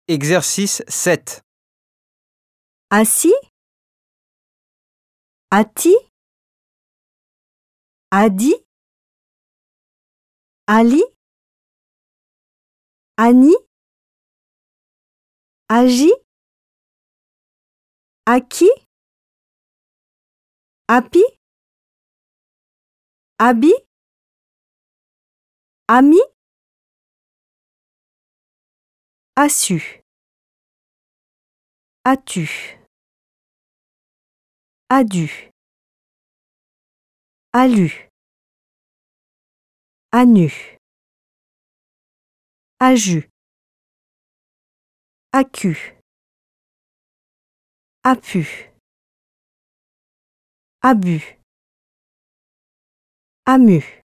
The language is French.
Exercice 7. Assis, Ati, Adi, Ali, Annie, Agi, Aki, Api, Abi, Ami, Assu, As-tu, As-du, As-lu, As-nu, As-ju, As-cu, As-pu, As-bu, As-mu.